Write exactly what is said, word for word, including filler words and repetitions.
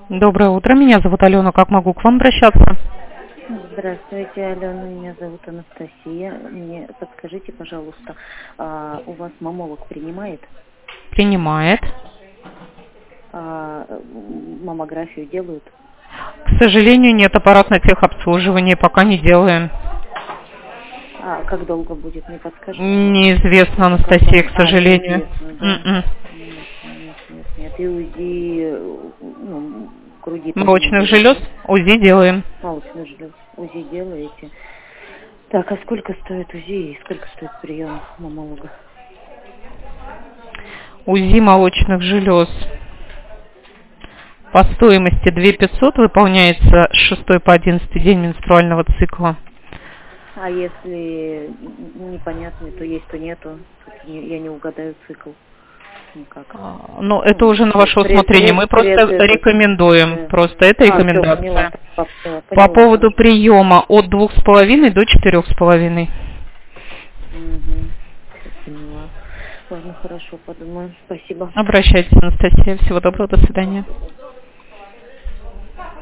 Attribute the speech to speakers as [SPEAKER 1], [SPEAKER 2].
[SPEAKER 1] Доброе утро, меня зовут Алена, как могу к вам обращаться?
[SPEAKER 2] Здравствуйте, Алена, меня зовут Анастасия. Мне подскажите, пожалуйста, а у вас мамолог принимает?
[SPEAKER 1] Принимает.
[SPEAKER 2] А маммографию делают?
[SPEAKER 1] К сожалению, нет, аппарат на техобслуживании, пока не делаем.
[SPEAKER 2] А как долго будет, не подскажете?
[SPEAKER 1] Неизвестно, Анастасия, к
[SPEAKER 2] А,
[SPEAKER 1] сожалению.
[SPEAKER 2] неизвестно, да?
[SPEAKER 1] М-м.
[SPEAKER 2] Нет, нет, нет, нет. И УЗИ, ну, груди
[SPEAKER 1] Молочных
[SPEAKER 2] поднимали,
[SPEAKER 1] желез
[SPEAKER 2] да?
[SPEAKER 1] УЗИ делаем.
[SPEAKER 2] Молочных желез. УЗИ делаете? Так, а сколько стоит УЗИ и сколько стоит прием маммолога?
[SPEAKER 1] УЗИ молочных желез по стоимости две тысячи пятьсот выполняется с шестой по одиннадцатый день менструального цикла.
[SPEAKER 2] А если непонятно, то есть, то нету, я не угадаю цикл никак.
[SPEAKER 1] А, Но это
[SPEAKER 2] Ну,
[SPEAKER 1] уже на ваше
[SPEAKER 2] пред,
[SPEAKER 1] усмотрение. Мы
[SPEAKER 2] пред,
[SPEAKER 1] просто
[SPEAKER 2] пред этот,
[SPEAKER 1] рекомендуем.
[SPEAKER 2] да.
[SPEAKER 1] Просто это
[SPEAKER 2] А, все, поняла,
[SPEAKER 1] рекомендация.
[SPEAKER 2] поняла,
[SPEAKER 1] По
[SPEAKER 2] поняла,
[SPEAKER 1] поводу
[SPEAKER 2] хорошо.
[SPEAKER 1] приема от двух с половиной до четырех с половиной.
[SPEAKER 2] Угу. Все поняла. Ладно, хорошо, подумаю. Спасибо.
[SPEAKER 1] Обращайтесь, Анастасия. Всего доброго, до свидания.